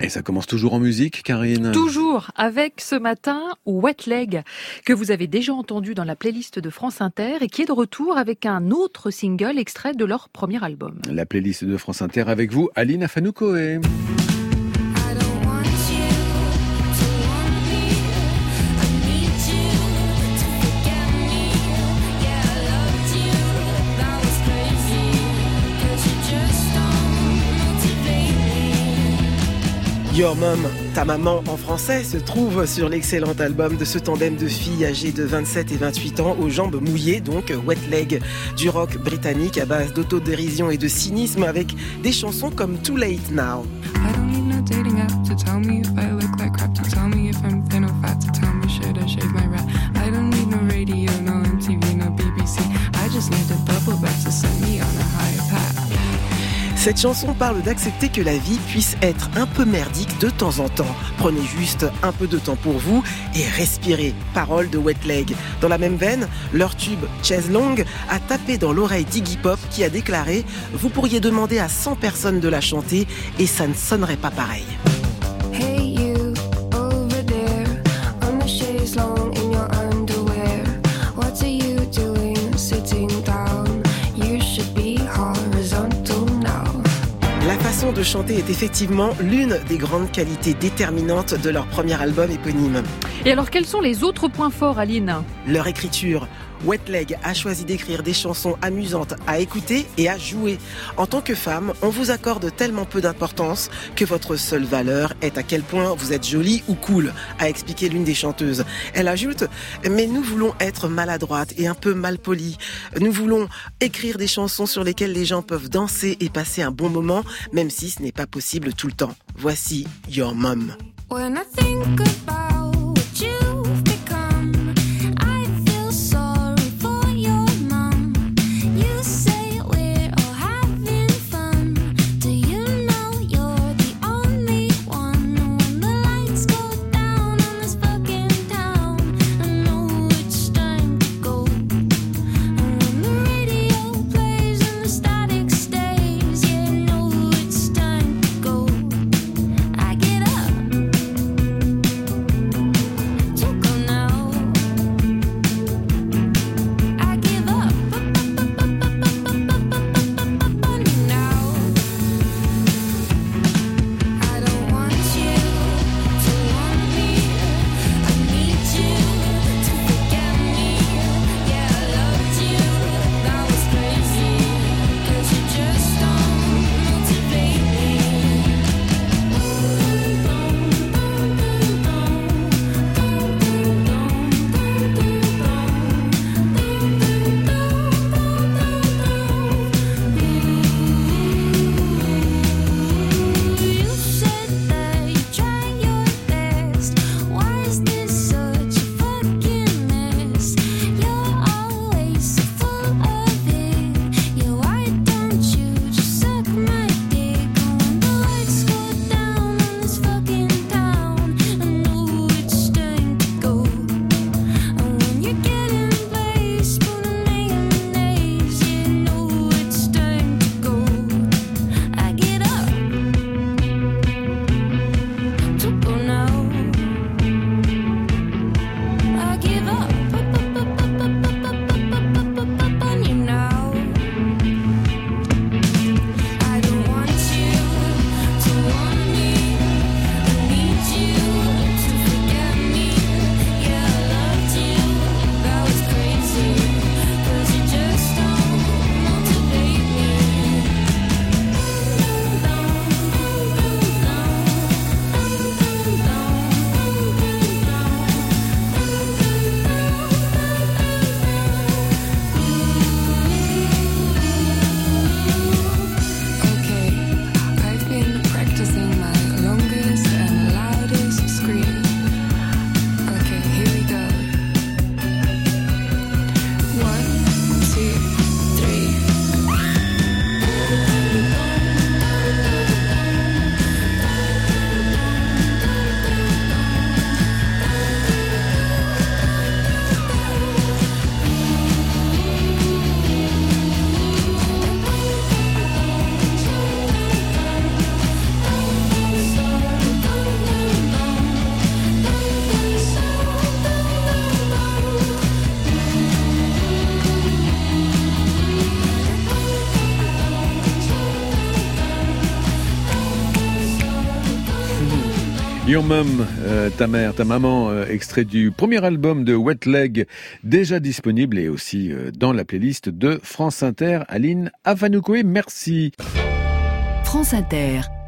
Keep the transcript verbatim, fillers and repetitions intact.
ça commence toujours en musique, Karine ? Toujours, avec ce matin Wet Leg, que vous avez déjà entendu dans la playlist de France Inter et qui est de retour avec un autre single extrait de leur premier album. La playlist de France Inter avec vous, Aline Afanoukoé. Your Mom, ta maman en français, se trouve sur l'excellent album de ce tandem de filles âgées de vingt-sept et vingt-huit ans, aux jambes mouillées, donc Wet Leg, du rock britannique à base d'autodérision et de cynisme avec des chansons comme Too Late Now. I don't need no dating app to tell me if I look like crap, to tell me if I'm thin or fat, to tell me should I shave my rat. I don't need no radio, no M T V, no B B C. I just need a bubble bath to set me on a higher path. Cette chanson parle d'accepter que la vie puisse être un peu merdique de temps en temps. Prenez juste un peu de temps pour vous et respirez. Parole de Wet Leg. Dans la même veine, leur tube Chaise Longue a tapé dans l'oreille d'Iggy Pop qui a déclaré « Vous pourriez demander à cent personnes de la chanter et ça ne sonnerait pas pareil ». La façon de chanter est effectivement l'une des grandes qualités déterminantes de leur premier album éponyme. Et alors, quels sont les autres points forts, Aline ? Leur écriture. Wet Leg a choisi d'écrire des chansons amusantes à écouter et à jouer. En tant que femme, on vous accorde tellement peu d'importance que votre seule valeur est à quel point vous êtes jolie ou cool, a expliqué l'une des chanteuses. Elle ajoute « Mais nous voulons être maladroites et un peu malpolies. Nous voulons écrire des chansons sur lesquelles les gens peuvent danser et passer un bon moment, même si ce n'est pas possible tout le temps. Voici Your Mom. When I think about what you've become, I feel sorry for your mom. You say we're all having fun. Do you know you're the only one? When the lights go down on this fucking town, I know it's time to go. And when the radio plays and the static stays, yeah, I know it's time to go. I get up. Your Mom, euh, ta mère, ta maman, euh, extrait du premier album de Wet Leg, déjà disponible et aussi euh, dans la playlist de France Inter. Aline Afanoukoé, merci. France Inter.